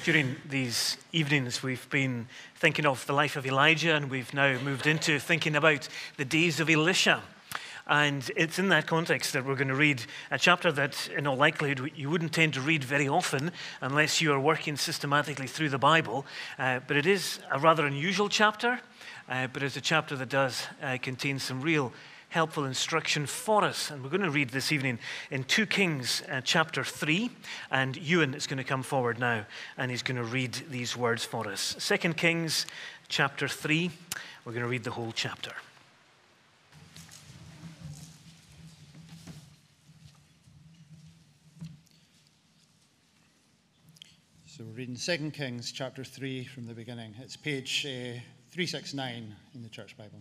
During these evenings, we've been thinking of the life of Elijah, and we've now moved into thinking about the days of Elisha. And it's in that context that we're going to read a chapter that, in all likelihood, you wouldn't tend to read very often unless you are working systematically through the Bible. But it is a rather unusual chapter, but it's a chapter that does contain some real helpful instruction for us. And we're going to read this evening in 2 Kings chapter 3. And Ewan is going to come forward now, and he's going to read these words for us. 2 Kings chapter 3. We're going to read the whole chapter. So we're reading 2 Kings chapter 3 from the beginning. It's page 369 in the Church Bible.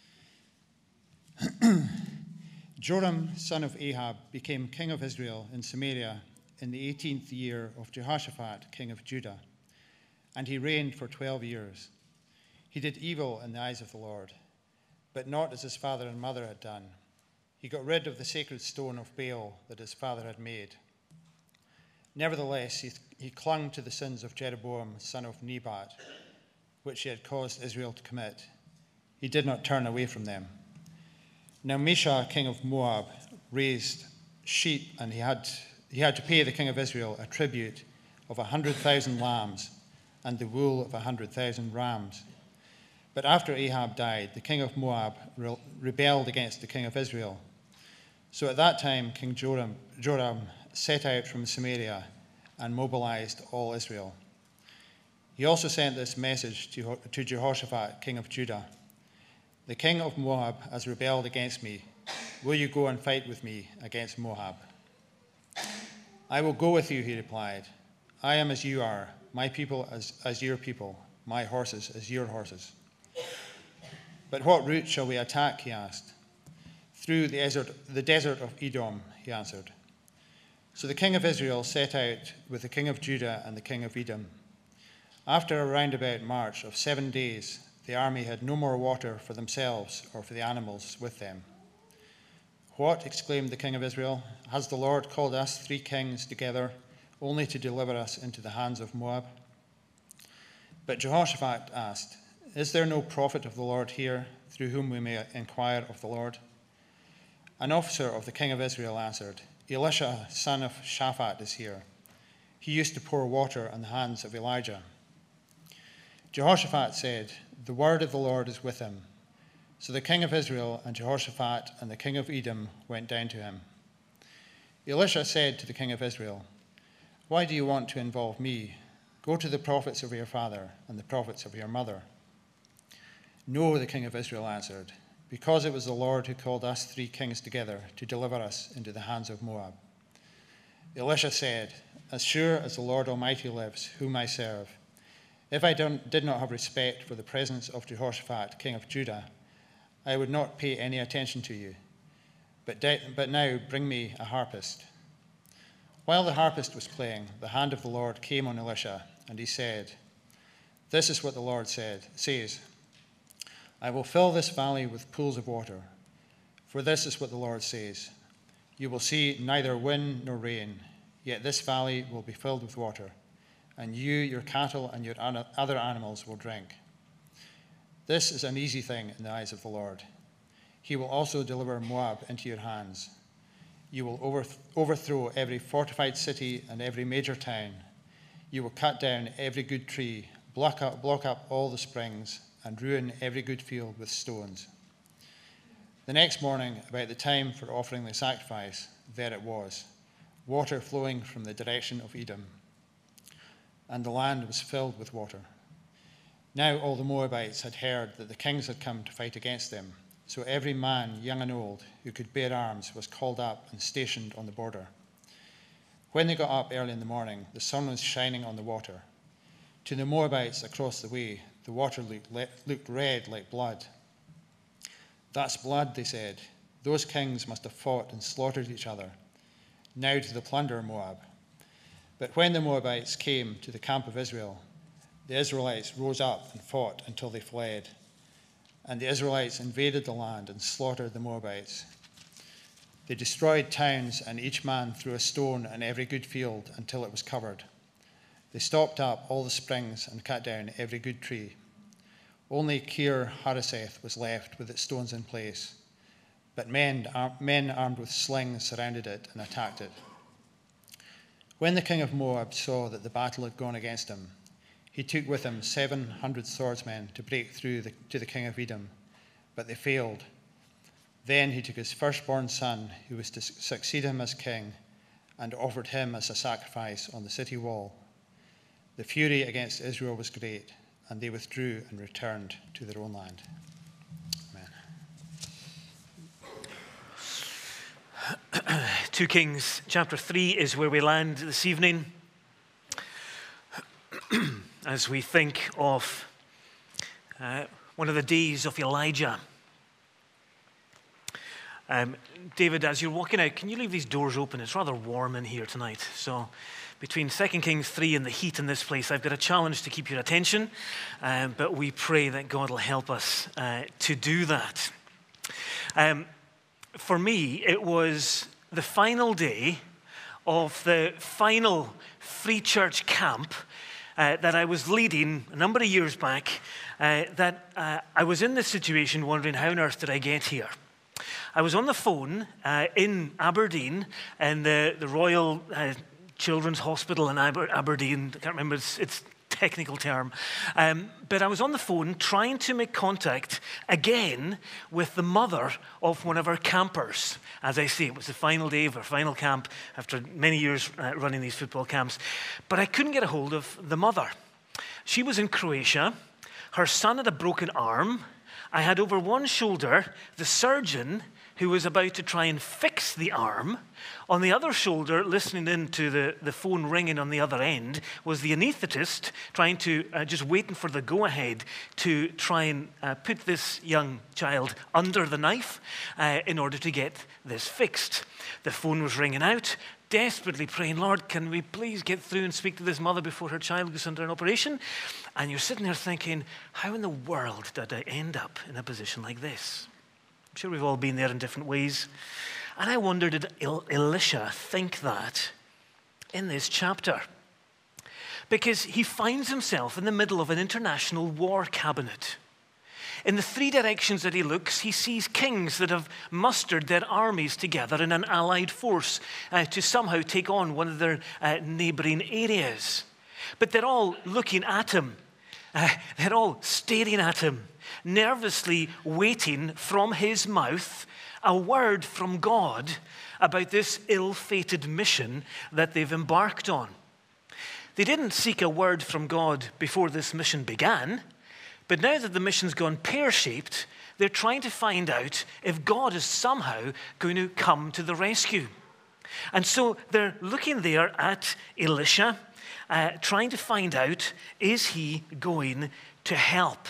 Joram, son of Ahab, became king of Israel in Samaria in the 18th year of Jehoshaphat, king of Judah, and he reigned for 12 years. He did evil in the eyes of the Lord, but not as his father and mother had done. He got rid of the sacred stone of Baal that his father had made. Nevertheless, he clung to the sins of Jeroboam, son of Nebat, which he had caused Israel to commit. He did not turn away from them. Now Mesha, king of Moab, raised sheep, and he had to pay the king of Israel a tribute of 100,000 lambs and the wool of 100,000 rams. But after Ahab died, the king of Moab rebelled against the king of Israel. So at that time, King Joram set out from Samaria and mobilized all Israel. He also sent this message to Jehoshaphat, king of Judah. The king of Moab has rebelled against me. Will you go and fight with me against Moab? I will go with you, he replied. I am as you are, my people as your people, my horses as your horses. But what route shall we attack, he asked. Through the desert of Edom, he answered. So the king of Israel set out with the king of Judah and the king of Edom. After a roundabout march of 7 days, the army had no more water for themselves or for the animals with them. What, exclaimed the king of Israel, has the Lord called us 3 kings together only to deliver us into the hands of Moab? But Jehoshaphat asked, is there no prophet of the Lord here through whom we may inquire of the Lord? An officer of the king of Israel answered, Elisha, son of Shaphat, is here. He used to pour water on the hands of Elijah. Jehoshaphat said, the word of the Lord is with him. So the king of Israel and Jehoshaphat and the king of Edom went down to him. Elisha said to the king of Israel, why do you want to involve me? Go to the prophets of your father and the prophets of your mother. No, the king of Israel answered, because it was the Lord who called us 3 kings together to deliver us into the hands of Moab. Elisha said, as sure as the Lord Almighty lives, whom I serve, if I did not have respect for the presence of Jehoshaphat, king of Judah, I would not pay any attention to you. But now bring me a harpist. While the harpist was playing, the hand of the Lord came on Elisha, and he said, this is what the Lord says, I will fill this valley with pools of water. For this is what the Lord says, you will see neither wind nor rain, yet this valley will be filled with water, and you, your cattle, and your other animals will drink. This is an easy thing in the eyes of the Lord. He will also deliver Moab into your hands. You will overthrow every fortified city and every major town. You will cut down every good tree, block up all the springs, and ruin every good field with stones. The next morning, about the time for offering the sacrifice, there it was, water flowing from the direction of Edom. And the land was filled with water. Now all the Moabites had heard that the kings had come to fight against them, so every man, young and old, who could bear arms was called up and stationed on the border. When they got up early in the morning, the sun was shining on the water. To the Moabites across the way, the water looked red like blood. That's blood, they said. Those kings must have fought and slaughtered each other. Now to the plunder Moab. But when the Moabites came to the camp of Israel, the Israelites rose up and fought until they fled. And the Israelites invaded the land and slaughtered the Moabites. They destroyed towns, and each man threw a stone on every good field until it was covered. They stopped up all the springs and cut down every good tree. Only Kir Hareseth was left with its stones in place, but men armed with slings surrounded it and attacked it. When the king of Moab saw that the battle had gone against him, he took with him 700 swordsmen to break through to the king of Edom, but they failed. Then he took his firstborn son, who was to succeed him as king, and offered him as a sacrifice on the city wall. The fury against Israel was great, and they withdrew and returned to their own land. Amen. 2 Kings chapter 3 is where we land this evening as we think of one of the days of Elijah. David, as you're walking out, can you leave these doors open? It's rather warm in here tonight. So between 2 Kings 3 and the heat in this place, I've got a challenge to keep your attention, but we pray that God will help us to do that. For me, it was the final day of the final Free Church camp that I was leading a number of years back, that I was in this situation wondering, how on earth did I get here? I was on the phone in Aberdeen, in the Royal Children's Hospital in Aberdeen. I can't remember its technical term. But I was on the phone trying to make contact again with the mother of one of our campers. As I say, it was the final day of our final camp after many years running these football camps. But I couldn't get a hold of the mother. She was in Croatia. Her son had a broken arm. I had over one shoulder the surgeon who was about to try and fix the arm. On the other shoulder, listening in to the phone ringing on the other end, was the anaesthetist trying to, just waiting for the go-ahead to try and put this young child under the knife in order to get this fixed. The phone was ringing out, desperately praying, Lord, can we please get through and speak to this mother before her child goes under an operation? And you're sitting there thinking, how in the world did I end up in a position like this? I'm sure we've all been there in different ways. And I wonder, did Elisha think that in this chapter? Because he finds himself in the middle of an international war cabinet. In the three directions that he looks, he sees kings that have mustered their armies together in an allied force to somehow take on one of their neighboring areas. But they're all looking at him. They're all staring at him, nervously waiting from his mouth a word from God about this ill-fated mission that they've embarked on. They didn't seek a word from God before this mission began, but now that the mission's gone pear-shaped, they're trying to find out if God is somehow going to come to the rescue. And so they're looking there at Elisha, trying to find out, is he going to help?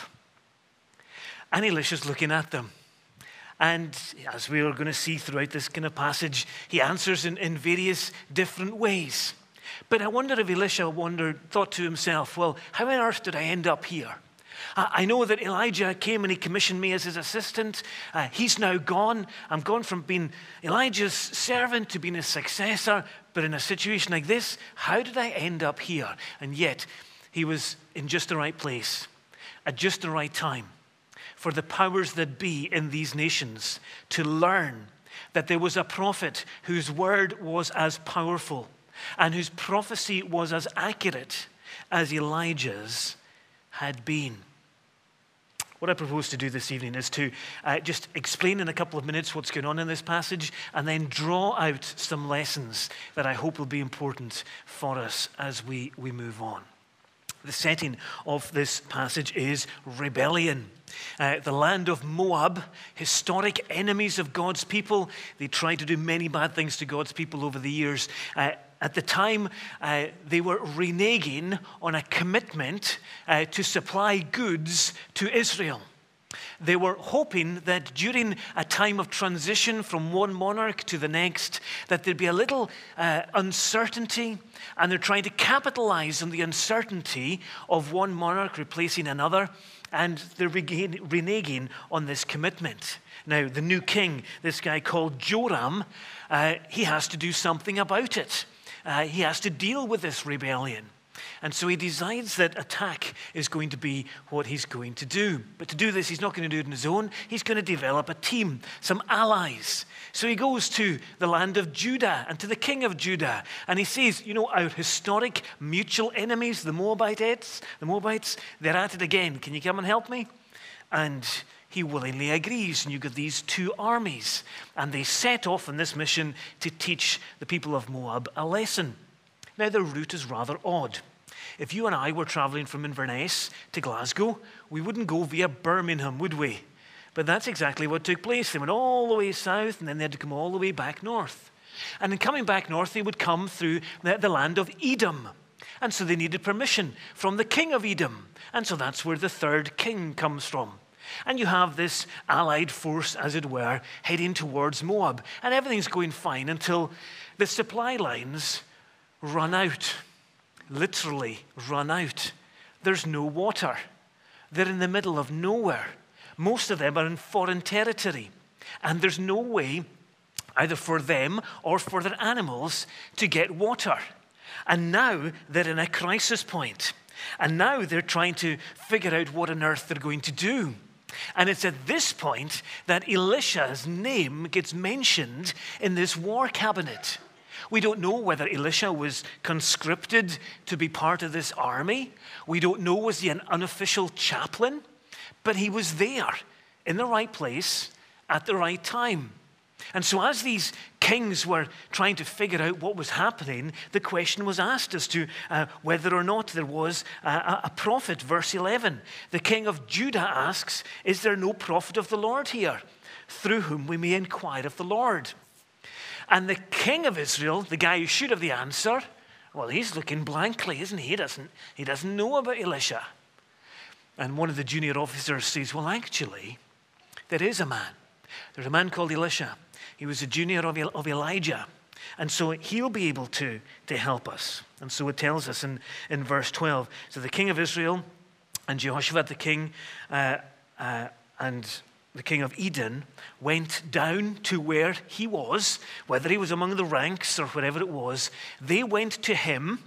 And Elisha's looking at them. And as we are going to see throughout this kind of passage, he answers in various different ways. But I wonder if Elisha thought to himself, well, how on earth did I end up here? I know that Elijah came and he commissioned me as his assistant. He's now gone. I'm gone from being Elijah's servant to being his successor. But in a situation like this, how did I end up here? And yet, he was in just the right place at just the right time for the powers that be in these nations to learn that there was a prophet whose word was as powerful and whose prophecy was as accurate as Elijah's had been. What I propose to do this evening is to just explain in a couple of minutes what's going on in this passage and then draw out some lessons that I hope will be important for us as we move on. The setting of this passage is rebellion. The land of Moab, historic enemies of God's people. They tried to do many bad things to God's people over the years. At the time, they were reneging on a commitment to supply goods to Israel. They were hoping that during a time of transition from one monarch to the next, that there'd be a little uncertainty, and they're trying to capitalize on the uncertainty of one monarch replacing another, and they're reneging on this commitment. Now, the new king, this guy called Joram, he has to do something about it. He has to deal with this rebellion. And so he decides that attack is going to be what he's going to do. But to do this, he's not going to do it on his own. He's going to develop a team, some allies. So he goes to the land of Judah and to the king of Judah. And he says, our historic mutual enemies, the Moabites, they're at it again. Can you come and help me? And he willingly agrees. And you get these two armies. And they set off on this mission to teach the people of Moab a lesson. Now, the route is rather odd. If you and I were traveling from Inverness to Glasgow, we wouldn't go via Birmingham, would we? But that's exactly what took place. They went all the way south, and then they had to come all the way back north. And in coming back north, they would come through the land of Edom. And so they needed permission from the king of Edom. And so that's where the third king comes from. And you have this allied force, as it were, heading towards Moab. And everything's going fine until the supply lines run out, literally run out. There's no water. They're in the middle of nowhere. Most of them are in foreign territory. And there's no way, either for them or for their animals, to get water. And now they're in a crisis point. And now they're trying to figure out what on earth they're going to do. And it's at this point that Elisha's name gets mentioned in this war cabinet. We don't know whether Elisha was conscripted to be part of this army. We don't know, was he an unofficial chaplain? But he was there in the right place at the right time. And so as these kings were trying to figure out what was happening, the question was asked as to whether or not there was a prophet. Verse 11, the king of Judah asks, is there no prophet of the Lord here, through whom we may inquire of the Lord? And the king of Israel, the guy who should have the answer, well, he's looking blankly, isn't he? He doesn't know about Elisha. And one of the junior officers says, well, actually, there is a man. There's a man called Elisha. He was a junior of Elijah. And so he'll be able to help us. And so it tells us in verse 12, so the king of Israel and Jehoshaphat the king and the king of Edom went down to where he was, whether he was among the ranks or wherever it was. They went to him,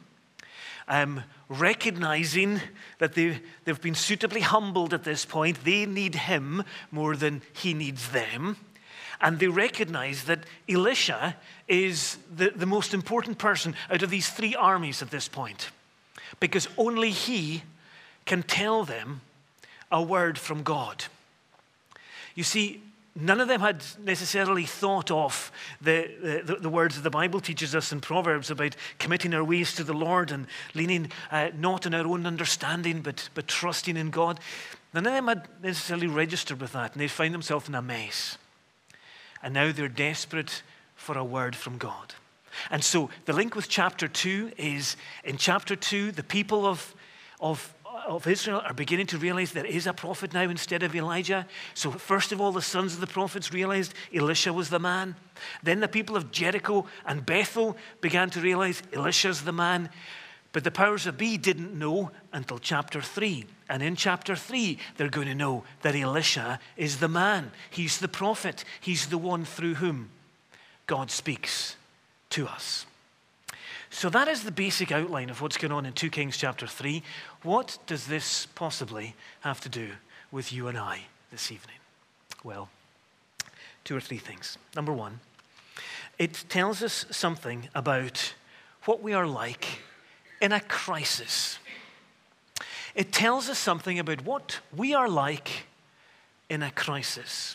recognizing that they've been suitably humbled at this point. They need him more than he needs them. And they recognize that Elisha is the most important person out of these three armies at this point, because only he can tell them a word from God. You see, none of them had necessarily thought of the words that the Bible teaches us in Proverbs about committing our ways to the Lord and leaning not on our own understanding, but trusting in God. None of them had necessarily registered with that, and they find themselves in a mess. And now they're desperate for a word from God. And so the link with chapter 2 is, in chapter 2, the people of Israel are beginning to realize there is a prophet now instead of Elijah. So first of all, the sons of the prophets realized Elisha was the man. Then the people of Jericho and Bethel began to realize Elisha's the man. But the powers that be didn't know until chapter 3. And in chapter 3, they're going to know that Elisha is the man. He's the prophet. He's the one through whom God speaks to us. So that is the basic outline of what's going on in 2 Kings chapter 3. What does this possibly have to do with you and I this evening? Well, 2 or 3 things. Number 1, it tells us something about what we are like in a crisis. It tells us something about what we are like in a crisis.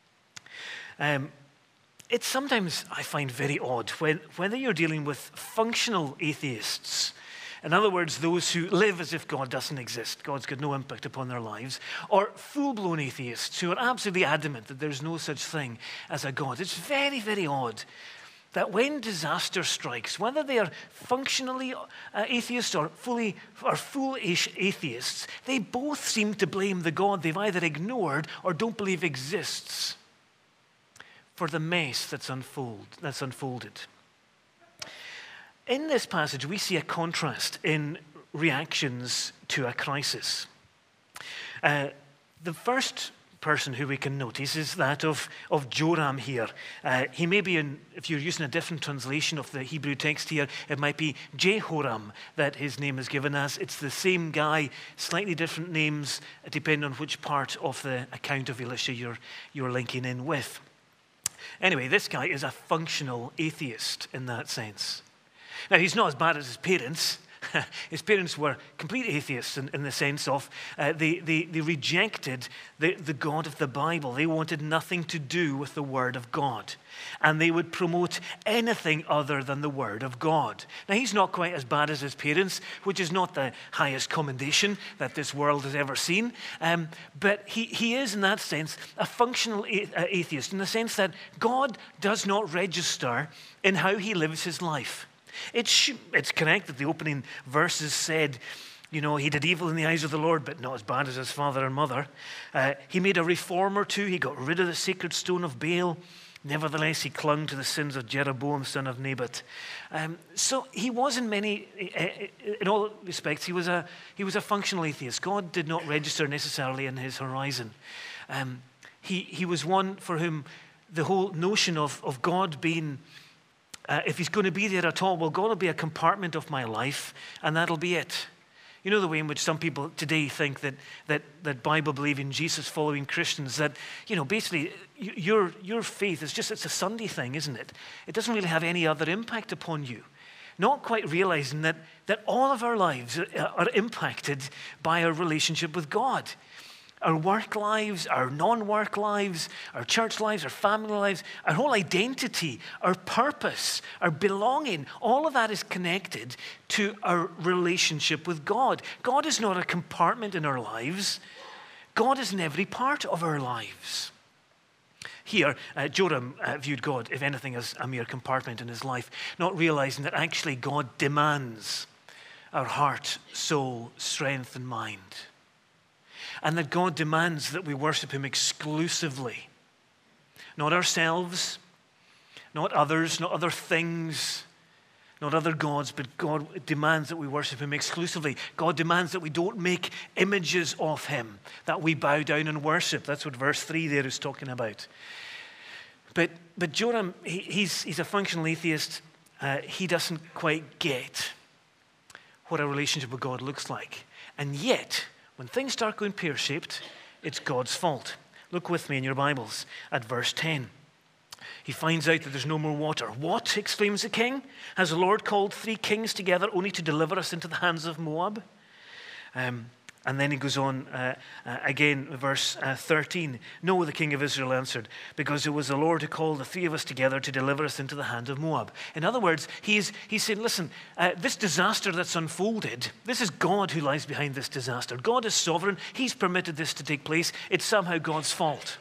It's sometimes, I find, very odd whether you're dealing with functional atheists, in other words, those who live as if God doesn't exist, God's got no impact upon their lives, or full-blown atheists who are absolutely adamant that there's no such thing as a God. It's very, very odd that when disaster strikes, whether they are functionally atheists or foolish atheists, they both seem to blame the God they've either ignored or don't believe exists for the mess that's unfolded. In this passage, we see a contrast in reactions to a crisis. The first person who we can notice is that of Joram here. He may be if you're using a different translation of the Hebrew text here, it might be Jehoram that his name is given as. It's the same guy, slightly different names, depending on which part of the account of Elisha you're linking in with. Anyway, this guy is a functional atheist in that sense. Now, he's not as bad as his parents. His parents were complete atheists in the sense of they rejected the God of the Bible. They wanted nothing to do with the Word of God. And they would promote anything other than the Word of God. Now, he's not quite as bad as his parents, which is not the highest commendation that this world has ever seen. But he is, in that sense, a functional atheist in the sense that God does not register in how he lives his life. It's correct that the opening verses said, he did evil in the eyes of the Lord, but not as bad as his father and mother. He made a reform or two. He got rid of the sacred stone of Baal. Nevertheless, he clung to the sins of Jeroboam, son of Nebat. So he was in all respects, he was a functional atheist. God did not register necessarily in his horizon. He was one for whom the whole notion of God being if he's going to be there at all, well, God will be a compartment of my life, and that'll be it. You know the way in which some people today think that Bible-believing, Jesus-following Christians, that, basically your faith is it's a Sunday thing, isn't it? It doesn't really have any other impact upon you. Not quite realizing that all of our lives are impacted by our relationship with God. Our work lives, our non-work lives, our church lives, our family lives, our whole identity, our purpose, our belonging, all of that is connected to our relationship with God. God is not a compartment in our lives. God is in every part of our lives. Here, Joram viewed God, if anything, as a mere compartment in his life, not realizing that actually God demands our heart, soul, strength, and mind. And that God demands that we worship him exclusively. Not ourselves, not others, not other things, not other gods, but God demands that we worship him exclusively. God demands that we don't make images of him, that we bow down and worship. That's what verse 3 there is talking about. But Joram, he's a functional atheist. He doesn't quite get what a relationship with God looks like. And yet, when things start going pear-shaped, it's God's fault. Look with me in your Bibles at verse 10. He finds out that there's no more water. What, exclaims the king? Has the Lord called 3 kings together only to deliver us into the hands of Moab? And then he goes on again, verse 13. No, the king of Israel answered, because it was the Lord who called the 3 of us together to deliver us into the hand of Moab. In other words, he's saying, listen, this disaster that's unfolded, this is God who lies behind this disaster. God is sovereign. He's permitted this to take place. It's somehow God's fault.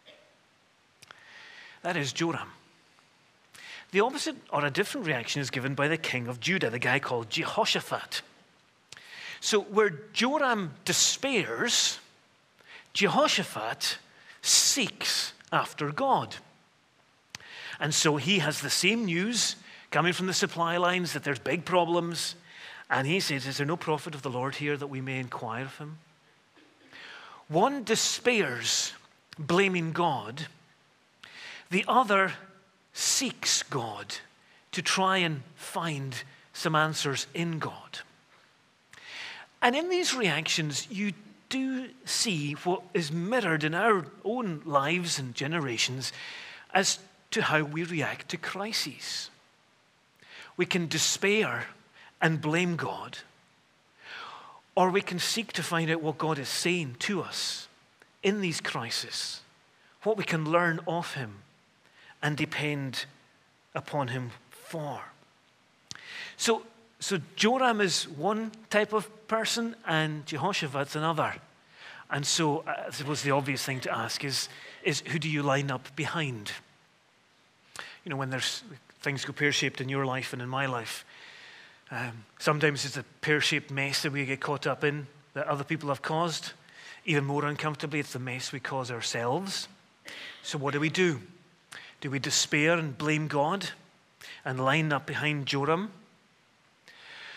That is Joram. The opposite or a different reaction is given by the king of Judah, the guy called Jehoshaphat. So where Joram despairs, Jehoshaphat seeks after God. And so he has the same news coming from the supply lines that there's big problems. And he says, is there no prophet of the Lord here that we may inquire of him? One despairs, blaming God. The other seeks God to try and find some answers in God. And in these reactions, you do see what is mirrored in our own lives and generations as to how we react to crises. We can despair and blame God, or we can seek to find out what God is saying to us in these crises, what we can learn of him and depend upon him for. So Joram is one type of person and Jehoshaphat's another. And so I suppose the obvious thing to ask is who do you line up behind? When there's things go pear-shaped in your life and in my life, sometimes it's a pear-shaped mess that we get caught up in that other people have caused. Even more uncomfortably, it's the mess we cause ourselves. So what do? Do we despair and blame God and line up behind Joram?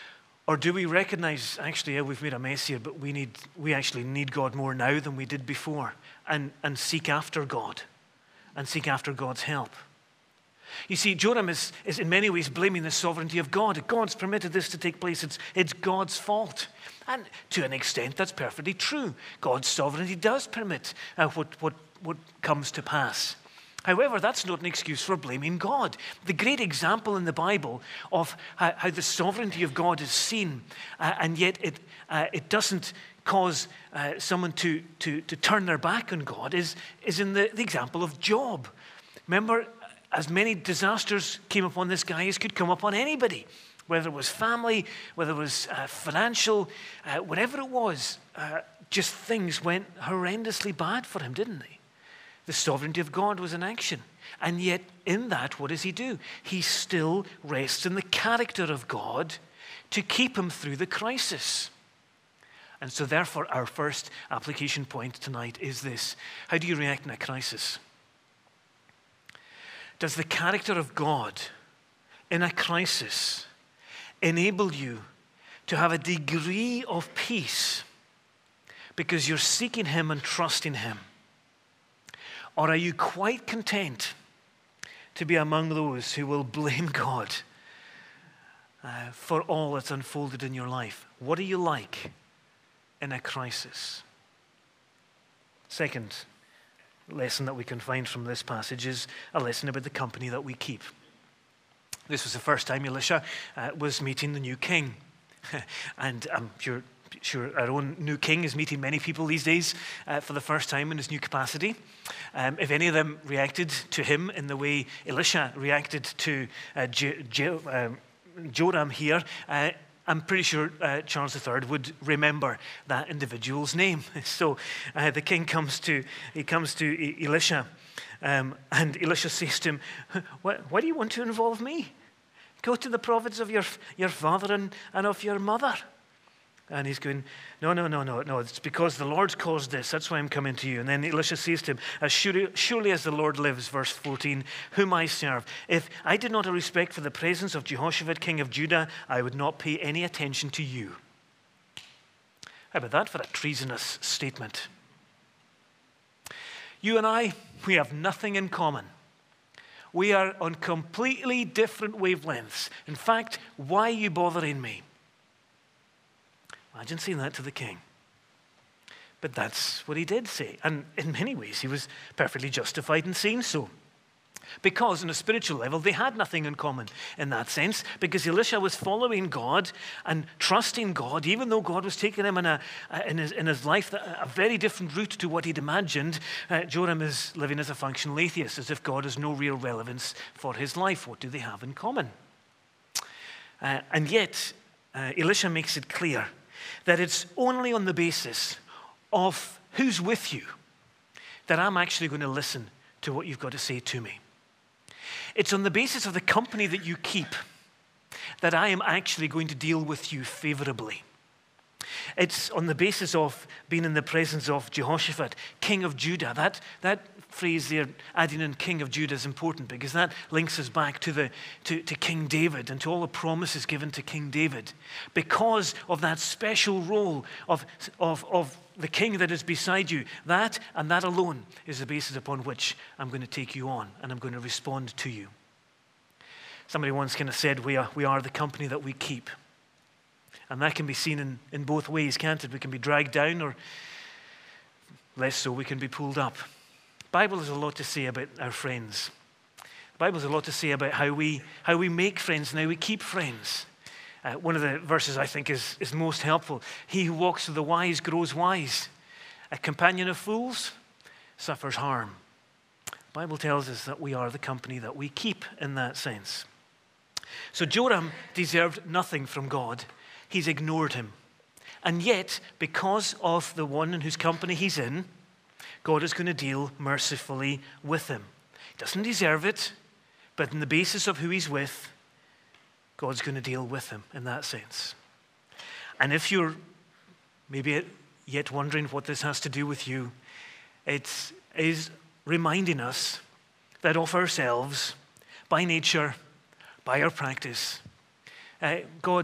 Or do we recognize, actually, yeah, we've made a mess here, but we actually need God more now than we did before, and seek after God and seek after God's help? You see, Joram is in many ways blaming the sovereignty of God. God's permitted this to take place. It's God's fault. And to an extent, that's perfectly true. God's sovereignty does permit what comes to pass. However, that's not an excuse for blaming God. The great example in the Bible of how the sovereignty of God is seen, and yet it doesn't cause someone to turn their back on God is in the example of Job. Remember, as many disasters came upon this guy as could come upon anybody, whether it was family, whether it was financial, whatever it was, just things went horrendously bad for him, didn't they? The sovereignty of God was in action. And yet in that, what does he do? He still rests in the character of God to keep him through the crisis. And so therefore, our first application point tonight is this. How do you react in a crisis? Does the character of God in a crisis enable you to have a degree of peace because you're seeking him and trusting him? Or are you quite content to be among those who will blame God for all that's unfolded in your life? What are you like in a crisis? Second lesson that we can find from this passage is a lesson about the company that we keep. This was the first time Elisha was meeting the new king. And I'm sure our own new king is meeting many people these days for the first time in his new capacity. If any of them reacted to him in the way Elisha reacted to Joram here, I'm pretty sure Charles III would remember that individual's name. So the king comes to Elisha, and Elisha says to him, why do you want to involve me? Go to the prophets of your father and of your mother. And he's going, no, it's because the Lord's caused this. That's why I'm coming to you. And then Elisha says to him, as surely as the Lord lives, verse 14, whom I serve, if I did not have respect for the presence of Jehoshaphat, king of Judah, I would not pay any attention to you. How about that for a treasonous statement? You and I, we have nothing in common. We are on completely different wavelengths. In fact, why are you bothering me? Imagine saying that to the king. But that's what he did say. And in many ways, he was perfectly justified in saying so. Because on a spiritual level, they had nothing in common in that sense. Because Elisha was following God and trusting God, even though God was taking him in his life a very different route to what he'd imagined. Joram is living as a functional atheist, as if God has no real relevance for his life. What do they have in common? And yet, Elisha makes it clear that it's only on the basis of who's with you that I'm actually going to listen to what you've got to say to me. It's on the basis of the company that you keep that I am actually going to deal with you favorably. It's on the basis of being in the presence of Jehoshaphat, king of Judah. That phrase there, adding in king of Judah, is important because that links us back to King David and to all the promises given to King David. Because of that special role of the king that is beside you, that and that alone is the basis upon which I'm going to take you on and I'm going to respond to you. Somebody once kind of said, we are the company that we keep. And that can be seen in both ways, can't it? We can be dragged down, or less so, we can be pulled up. The Bible has a lot to say about our friends. The Bible has a lot to say about how we make friends and how we keep friends. One of the verses I think is most helpful. He who walks with the wise grows wise. A companion of fools suffers harm. The Bible tells us that we are the company that we keep in that sense. So Joram deserved nothing from God. He's ignored him. And yet, because of the one in whose company he's in, God is going to deal mercifully with him. He doesn't deserve it, but on the basis of who he's with, God's going to deal with him in that sense. And if you're maybe yet wondering what this has to do with you, it is reminding us that of ourselves, by nature, by our practice, God is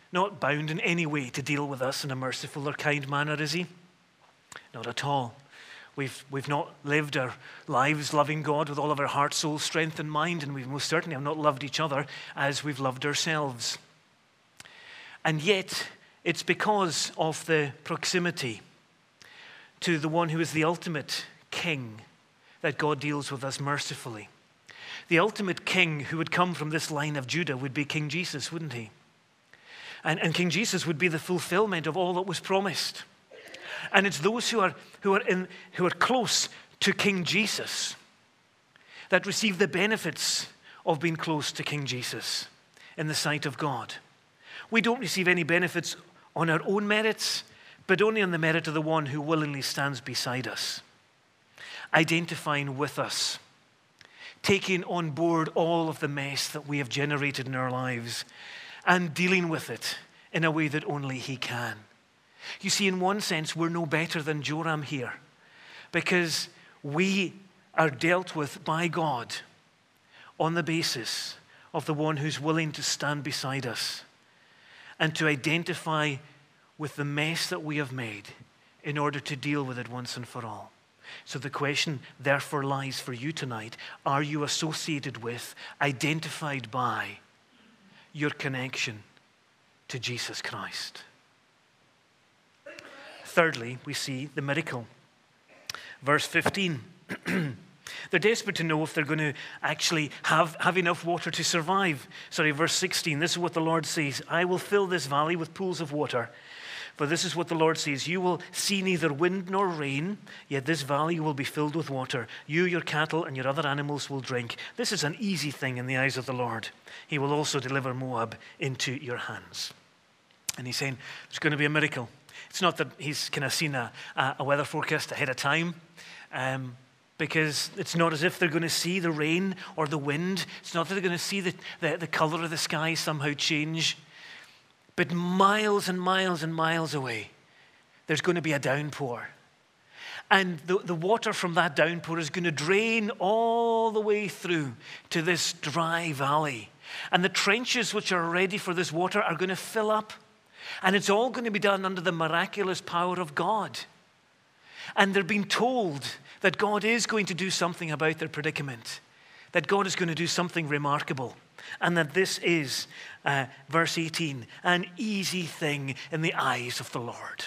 not bound in any way to deal with us in a merciful or kind manner, is he? Not at all. We've not lived our lives loving God with all of our heart, soul, strength, and mind, and we've most certainly have not loved each other as we've loved ourselves. And yet, it's because of the proximity to the one who is the ultimate king that God deals with us mercifully. The ultimate king who would come from this line of Judah would be King Jesus, wouldn't he? And King Jesus would be the fulfillment of all that was promised. And it's those who are close to King Jesus that receive the benefits of being close to King Jesus in the sight of God. We don't receive any benefits on our own merits, but only on the merit of the one who willingly stands beside us, identifying with us, taking on board all of the mess that we have generated in our lives and dealing with it in a way that only he can. You see, in one sense, we're no better than Joram here because we are dealt with by God on the basis of the one who's willing to stand beside us and to identify with the mess that we have made in order to deal with it once and for all. So the question therefore lies for you tonight: are you associated with, identified by your connection to Jesus Christ? Thirdly, we see the miracle. Verse 15. They're desperate to know if they're going to actually have enough water to survive. Verse 16. This is what the Lord says: I will fill this valley with pools of water. For this is what the Lord says: you will see neither wind nor rain, yet this valley will be filled with water. You, your cattle, and your other animals will drink. This is an easy thing in the eyes of the Lord. He will also deliver Moab into your hands. And he's saying there's going to be a miracle. It's not that he's kind of seen a weather forecast ahead of time, because it's not as if they're going to see the rain or the wind. It's not that they're going to see the color of the sky somehow change. But miles and miles and miles away, there's going to be a downpour. And the water from that downpour is going to drain all the way through to this dry valley. And the trenches which are ready for this water are going to fill up. And it's all going to be done under the miraculous power of God. And they're being told that God is going to do something about their predicament, that God is going to do something remarkable, and that this is, verse 18, an easy thing in the eyes of the Lord.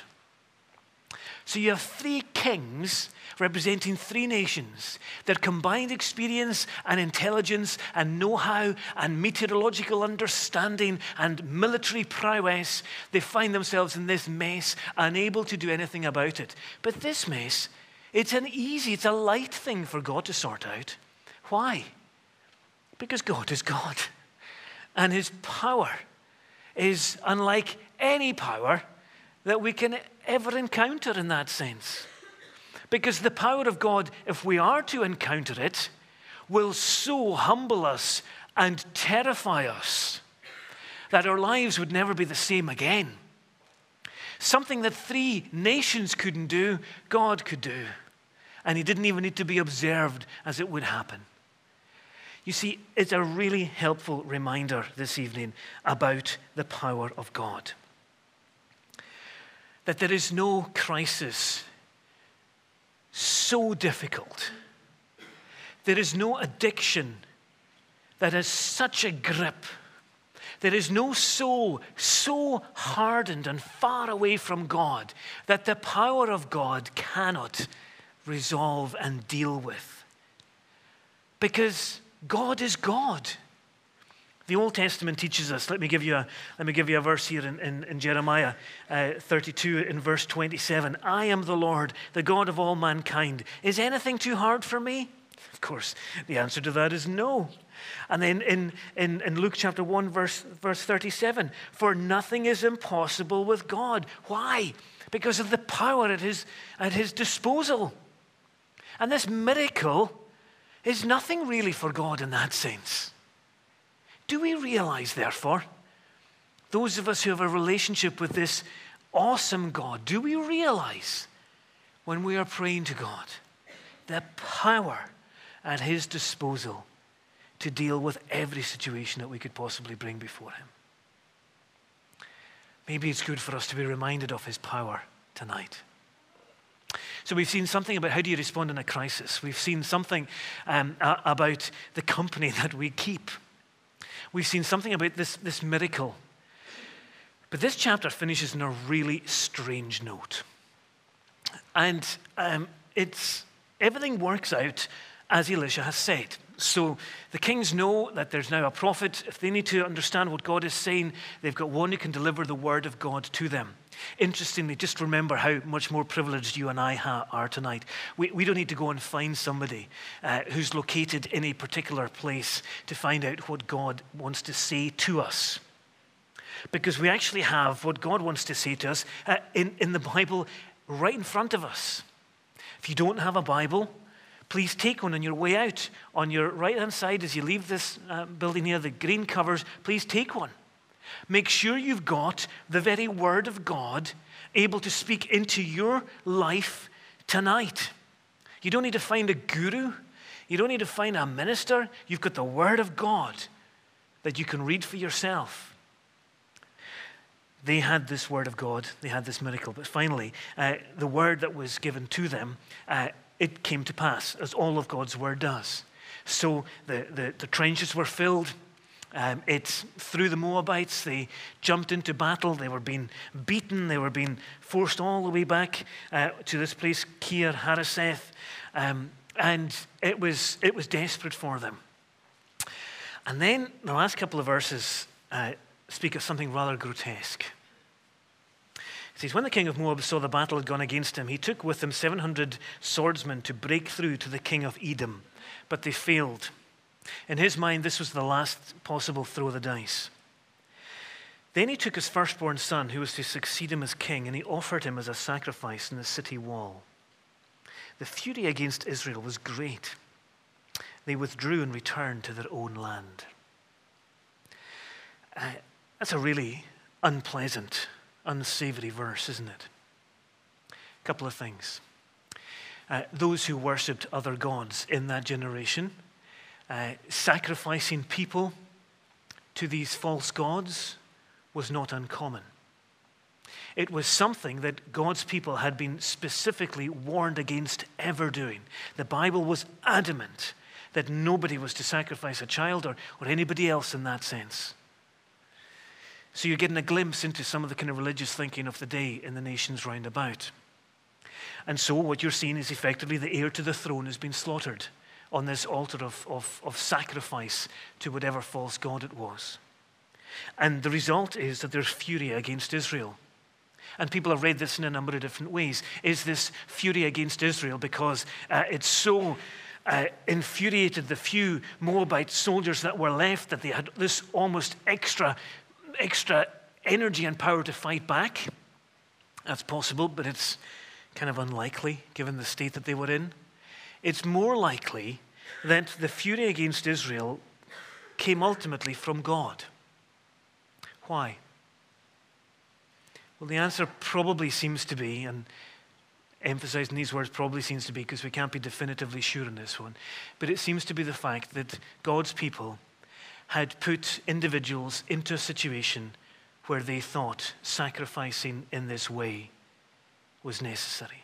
So you have three kings representing three nations. Their combined experience and intelligence and know-how and meteorological understanding and military prowess, they find themselves in this mess, unable to do anything about it. But this mess, it's a light thing for God to sort out. Why? Because God is God. And his power is unlike any power that we can ever encounter in that sense. Because the power of God, if we are to encounter it, will so humble us and terrify us that our lives would never be the same again. Something that three nations couldn't do, God could do. And he didn't even need to be observed as it would happen. You see, it's a really helpful reminder this evening about the power of God. That there is no crisis so difficult. There is no addiction that has such a grip. There is no soul so hardened and far away from God that the power of God cannot resolve and deal with. Because God is God. The Old Testament teaches us. Let me give you a verse here in Jeremiah 32 in verse 27. I am the Lord, the God of all mankind. Is anything too hard for me? Of course, the answer to that is no. And then in Luke chapter 1, verse 37, for nothing is impossible with God. Why? Because of the power at his disposal. And this miracle is nothing really for God in that sense. Do we realize, therefore, those of us who have a relationship with this awesome God, do we realize when we are praying to God the power at his disposal to deal with every situation that we could possibly bring before him? maybe it's good for us to be reminded of his power tonight. So we've seen something about how do you respond in a crisis. We've seen something about the company that we keep. We've seen something about this miracle. But this chapter finishes on a really strange note. And everything works out as Elisha has said. So the kings know that there's now a prophet. If they need to understand what God is saying, they've got one who can deliver the word of God to them. Interestingly, just remember how much more privileged you and I are tonight. We don't need to go and find somebody who's located in a particular place to find out what God wants to say to us. Because we actually have what God wants to say to us in the Bible right in front of us. If you don't have a Bible, please take one on your way out. On your right-hand side as you leave this building here, the green covers, please take one. Make sure you've got the very word of God able to speak into your life tonight. You don't need to find a guru. You don't need to find a minister. You've got the word of God that you can read for yourself. They had this word of God. They had this miracle. But finally, the word that was given to them, it came to pass, as all of God's word does. So the trenches were filled. It's through the Moabites. They jumped into battle. They were being beaten. They were being forced all the way back to this place, Kir Hareseth, and it was desperate for them. And then the last couple of verses speak of something rather grotesque. It says, when the king of Moab saw the battle had gone against him, he took with him 700 swordsmen to break through to the king of Edom, but they failed. In his mind, this was the last possible throw of the dice. Then he took his firstborn son, who was to succeed him as king, and he offered him as a sacrifice in the city wall. The fury against Israel was great. They withdrew and returned to their own land. That's a really unpleasant, unsavory verse, isn't it? A couple of things. Those who worshipped other gods in that generation, sacrificing people to these false gods was not uncommon. It was something that God's people had been specifically warned against ever doing. The Bible was adamant that nobody was to sacrifice a child or anybody else in that sense. So you're getting a glimpse into some of the kind of religious thinking of the day in the nations round about. And so what you're seeing is effectively the heir to the throne has been slaughtered on this altar of sacrifice to whatever false god it was. And the result is that there's fury against Israel. And people have read this in a number of different ways. Is this fury against Israel because it's so infuriated the few Moabite soldiers that were left that they had this almost extra energy and power to fight back? That's possible, but it's kind of unlikely given the state that they were in. It's more likely that the fury against Israel came ultimately from God. Why? Well, the answer probably seems to be, and emphasizing these words probably seems to be because we can't be definitively sure on this one, but it seems to be the fact that God's people had put individuals into a situation where they thought sacrificing in this way was necessary.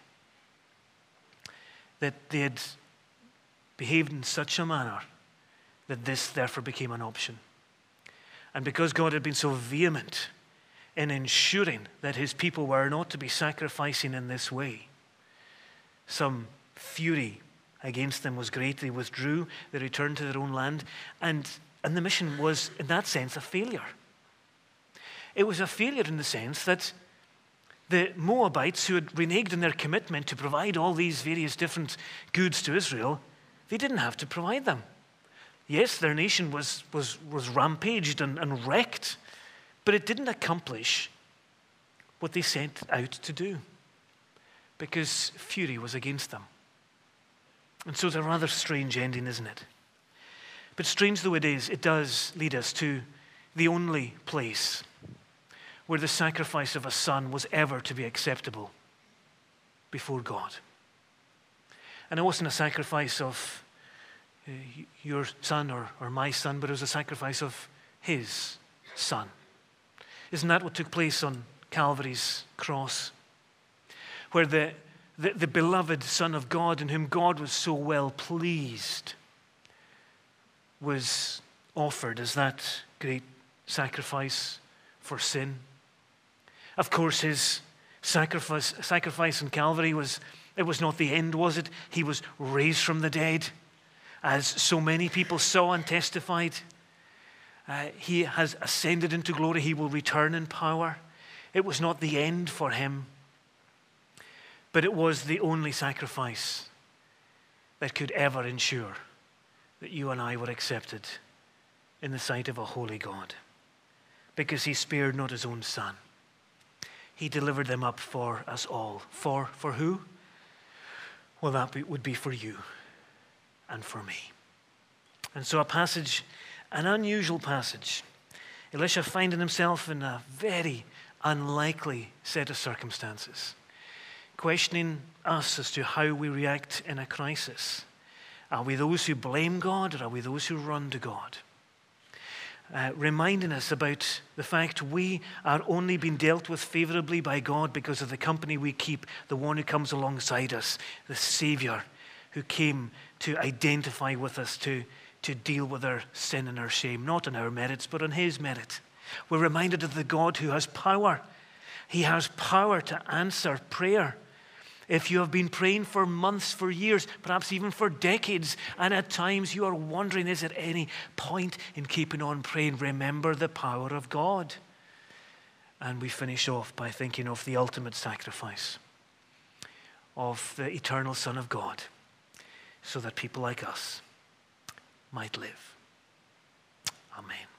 That they had behaved in such a manner that this therefore became an option. And because God had been so vehement in ensuring that his people were not to be sacrificing in this way, some fury against them was great. They withdrew, they returned to their own land, and the mission was, in that sense, a failure. It was a failure in the sense that the Moabites, who had reneged on their commitment to provide all these various different goods to Israel, they didn't have to provide them. Yes, their nation was rampaged and wrecked, but it didn't accomplish what they set out to do because fury was against them. And so it's a rather strange ending, isn't it? But strange though it is, it does lead us to the only place where the sacrifice of a son was ever to be acceptable before God. And it wasn't a sacrifice of your son or my son, but it was a sacrifice of his son. Isn't that what took place on Calvary's cross, where the beloved Son of God, in whom God was so well pleased, was offered as that great sacrifice for sin. Of course, his sacrifice in Calvary was not the end, was it? He was raised from the dead, as so many people saw and testified. He has ascended into glory. He will return in power. It was not the end for him, but it was the only sacrifice that could ever ensure that you and I were accepted in the sight of a holy God, because he spared not his own Son. He delivered them up for us all. For who? Well, that would be for you and for me. And so an unusual passage. Elisha finding himself in a very unlikely set of circumstances, questioning us as to how we react in a crisis. Are we those who blame God, or are we those who run to God? Reminding us about the fact we are only being dealt with favorably by God because of the company we keep, the one who comes alongside us, the Savior who came to identify with us, to deal with our sin and our shame, not on our merits, but on his merit. We're reminded of the God who has power. He has power to answer prayer. If you have been praying for months, for years, perhaps even for decades, and at times you are wondering, is there any point in keeping on praying? Remember the power of God. And we finish off by thinking of the ultimate sacrifice of the eternal Son of God, so that people like us might live. Amen.